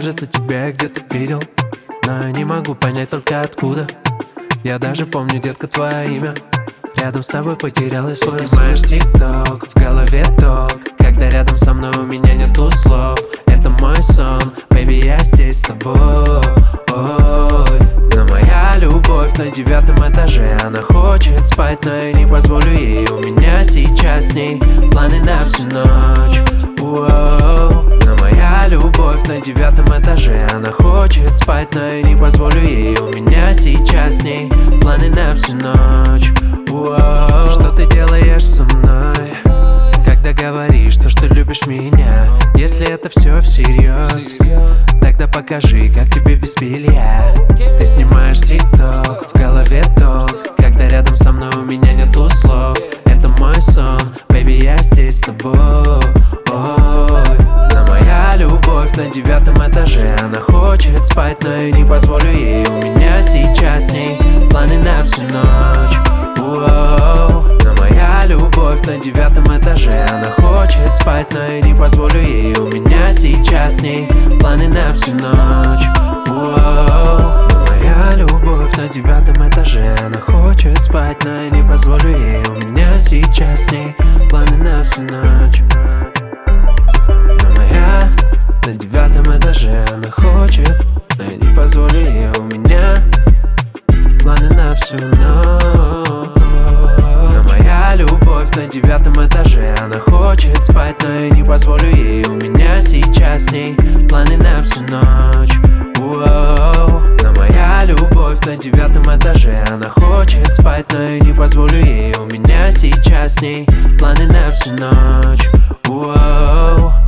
кажется, тебя я где-то видел, но я не могу понять только откуда. Я даже помню, детка, твое имя. Рядом с тобой потерялась свой рассудок. Снимаешь тикток, в голове ток. Когда рядом со мной у меня нету слов. Это мой сон, baby, я здесь с тобой. Но моя любовь на 9 этаже. Она хочет спать, но я не позволю ей. У меня сейчас с ней планы на всю ночь. Но моя любовь на 9 этаже. Она хочет спать, но я не позволю ей. У меня сейчас с ней планы на всю ночь. Что ты делаешь со мной, когда говоришь то, что любишь меня? Если это все всерьез, тогда покажи, как тебе без белья. Ты снимаешь тикток, в голове ток. Когда рядом со мной у меня нету слов. Это мой сон, baby, я здесь с тобой. Но моя любовь на 9 этаже. Она хочет спать, но я не позволю ей. У меня сейчас с ней планы на всю ночь. Но моя любовь на 9 этаже. Она хочет спать, но я не позволю ей. У меня сейчас с ней планы на всю ночь. Но моя любовь на 9 этаже. Она хочет спать, но я не позволю ей. У меня сейчас с ней планы на всю ночь. Но моя на 9 этаже. Она хочет, но я не позволю ей. У меня планы на всю ночь. Любовь на 9 этаже. Она хочет спать, но я не позволю ей. У меня сейчас с ней планы на всю ночь. Но моя любовь на 9 этаже. Она хочет спать, но я не позволю ей. У меня сейчас с ней планы на всю ночь.